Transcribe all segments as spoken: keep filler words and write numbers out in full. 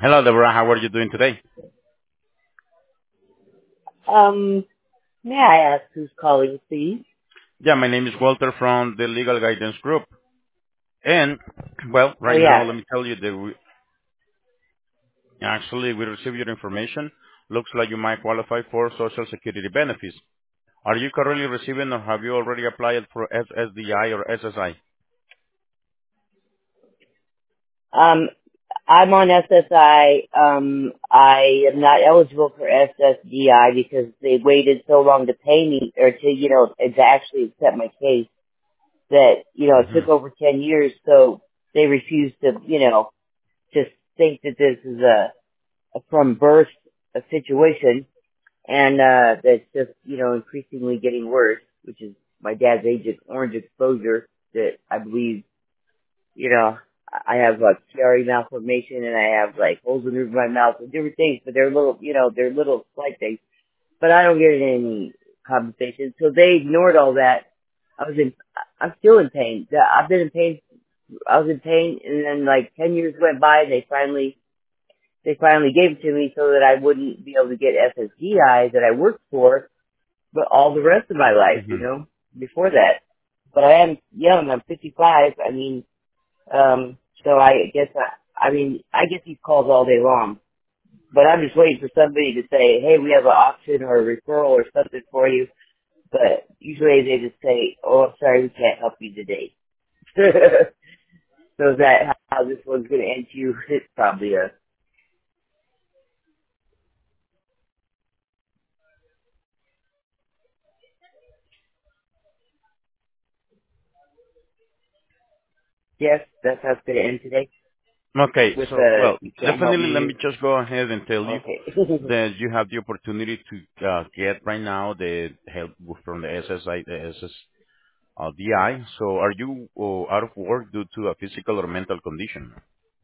Hello, Deborah. How are you doing today? Um, may I ask who's calling, please? Yeah, my name is Walter from the Legal Guidance Group. And, well, Oh, right now, yeah. let me tell you that we actually we received your information. Looks like you might qualify for Social Security benefits. Are you currently receiving or have you already applied for S S D I or S S I? Um, I'm on S S I. Um, I am not eligible for S S D I because they waited so long to pay me or to, you know, to actually accept my case that, you know, it hmm took over ten years. So they refused to, you know, just think that this is a, a from birth a situation and, uh, that's just, you know, increasingly getting worse, which is my dad's Agent Orange exposure that I believe you know, I have like T R E malformation and I have like holes in the roof of my mouth and different things, but they're little, you know, they're little slight things, but I don't get any compensation. So they ignored all that. I was in, I'm still in pain. The- I've been in pain. I was in pain and then like ten years went by and they finally, they finally gave it to me so that I wouldn't be able to get S S D I that I worked for, but all the rest of my life, you hmm know, before that. But I am young. I'm fifty-five. I mean, um, so I guess I, I mean, I get these calls all day long, but I'm just waiting for somebody to say, hey, we have an option or a referral or something for you. But usually they just say, oh, I'm sorry, we can't help you today. So is that how this one's going to end you? It's probably a, yes, that's how it's going to end today. Okay, With so, uh well, you can't help definitely let me. me just go ahead and tell you Okay. that you have the opportunity to uh, get right now the help from the S S I, the S S Uh, D I. So are you uh, out of work due to a physical or mental condition?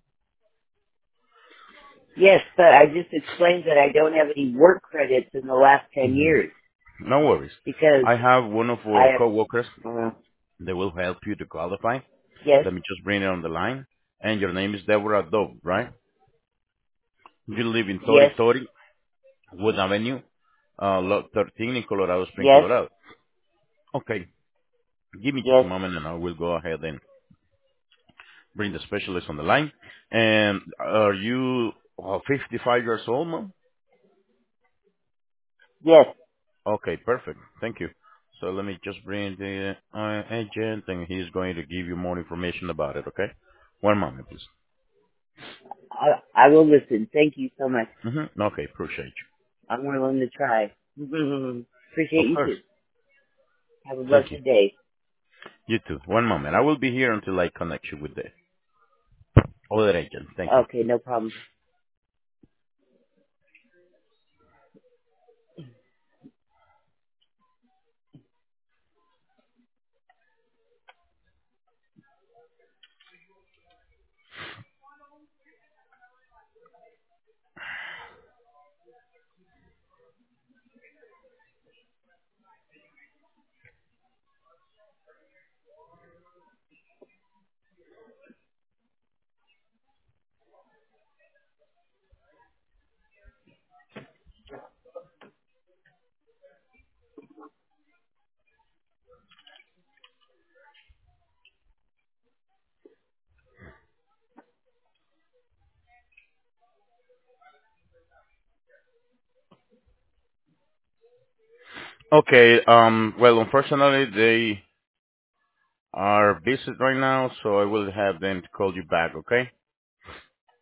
Yes, but I just explained that I don't have any work credits in the last ten hmm years No worries. because I have one of I our have. coworkers Uh, that will help you to qualify. yes, Let me just bring it on the line. And your name is Deborah Dove, right? You live in Tori yes, Tori, Wood Avenue, uh, lot thirteen in Colorado Springs, yes, Colorado. Okay. Give me just a yes, moment and I will go ahead and bring the specialist on the line. And are you uh, fifty-five years old, ma'am? yes. Okay, perfect. Thank you. So let me just bring the uh, agent, and he's going to give you more information about it, okay? One moment, please. I, I will listen. Thank you so much. Mm-hmm. Okay, appreciate I'm willing to try. you. Appreciate Of you course. too. Have a Thank blessed you. day. You too. One moment. I will be here until I connect you with the other agent. Thank you. Okay, no problem. Okay. Um. Well, unfortunately, they are busy right now, so I will have them to call you back. Okay.